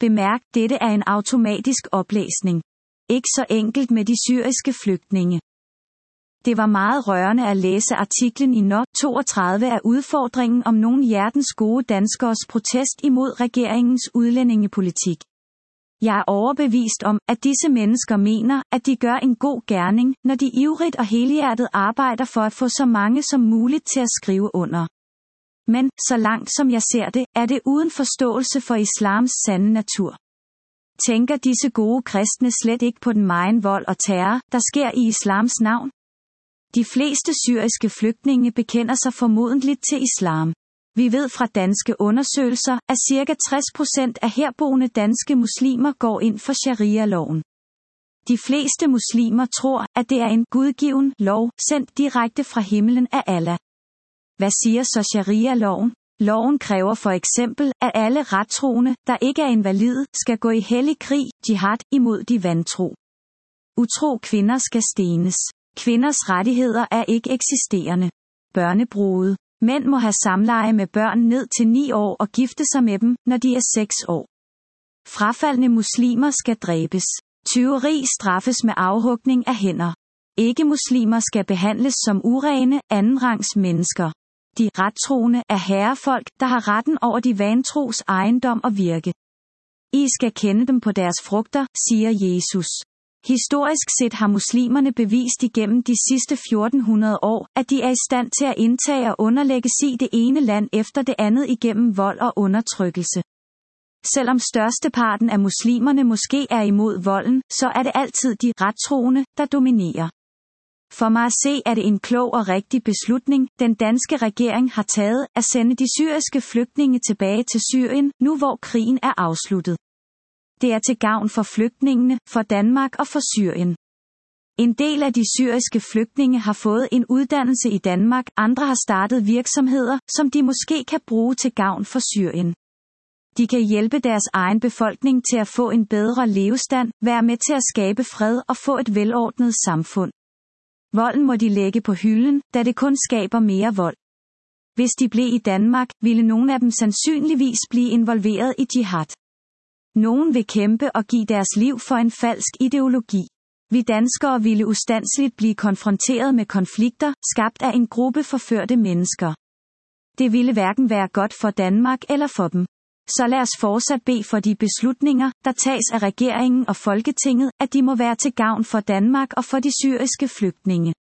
Bemærk, dette er en automatisk oplæsning. Ikke så enkelt med de syriske flygtninge. Det var meget rørende at læse artiklen i NO 32 af udfordringen om nogle hjertens gode danskeres protest imod regeringens udlændingepolitik. Jeg er overbevist om, at disse mennesker mener, at de gør en god gerning, når de ivrigt og helhjertet arbejder for at få så mange som muligt til at skrive under. Men, så langt som jeg ser det, er det uden forståelse for islams sande natur. Tænker disse gode kristne slet ikke på den megen vold og terror, der sker i islams navn? De fleste syriske flygtninge bekender sig formodentligt til islam. Vi ved fra danske undersøgelser, at ca. 60% af herboende danske muslimer går ind for sharia-loven. De fleste muslimer tror, at det er en gudgiven lov, sendt direkte fra himlen af Allah. Hvad siger så sharia-loven? Loven kræver for eksempel, at alle rettroende, der ikke er invalide, skal gå i hellig krig, jihad, imod de vantro. Utro kvinder skal stenes. Kvinders rettigheder er ikke eksisterende. Børnebrude. Mænd må have samleje med børn ned til 9 år og gifte sig med dem, når de er 6 år. Frafaldne muslimer skal dræbes. Tyveri straffes med afhugning af hænder. Ikke-muslimer skal behandles som urene, andenrangs mennesker. De rettroende er herrefolk, der har retten over de vantros ejendom og virke. I skal kende dem på deres frugter, siger Jesus. Historisk set har muslimerne bevist igennem de sidste 1400 år, at de er i stand til at indtage og underlægge sig det ene land efter det andet igennem vold og undertrykkelse. Selvom størsteparten af muslimerne måske er imod volden, så er det altid de rettroende, der dominerer. For mig at se er det en klog og rigtig beslutning, den danske regering har taget, at sende de syriske flygtninge tilbage til Syrien, nu hvor krigen er afsluttet. Det er til gavn for flygtningene, for Danmark og for Syrien. En del af de syriske flygtninge har fået en uddannelse i Danmark, andre har startet virksomheder, som de måske kan bruge til gavn for Syrien. De kan hjælpe deres egen befolkning til at få en bedre levestand, være med til at skabe fred og få et velordnet samfund. Volden må de lægge på hylden, da det kun skaber mere vold. Hvis de blev i Danmark, ville nogle af dem sandsynligvis blive involveret i jihad. Nogen vil kæmpe og give deres liv for en falsk ideologi. Vi danskere ville ustandsligt blive konfronteret med konflikter, skabt af en gruppe forførte mennesker. Det ville hverken være godt for Danmark eller for dem. Så lad os fortsat bede for de beslutninger, der tages af regeringen og Folketinget, at de må være til gavn for Danmark og for de syriske flygtninge.